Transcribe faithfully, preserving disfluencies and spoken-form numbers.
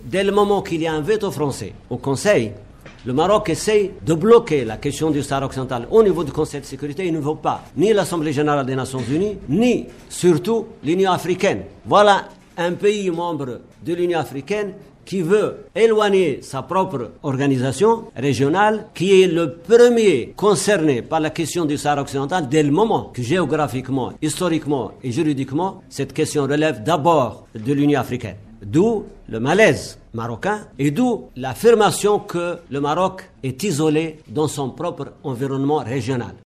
dès le moment qu'il y a un veto français au Conseil, le Maroc essaye de bloquer la question du Sahara occidental au niveau du Conseil de sécurité. Il ne veut pas ni l'Assemblée générale des Nations unies, ni surtout l'Union africaine. Voilà un pays membre de l'Union africaine qui veut éloigner sa propre organisation régionale, qui est le premier concerné par la question du Sahara occidental dès le moment que géographiquement, historiquement et juridiquement, cette question relève d'abord de l'Union africaine. D'où le malaise marocain et d'où l'affirmation que le Maroc est isolé dans son propre environnement régional.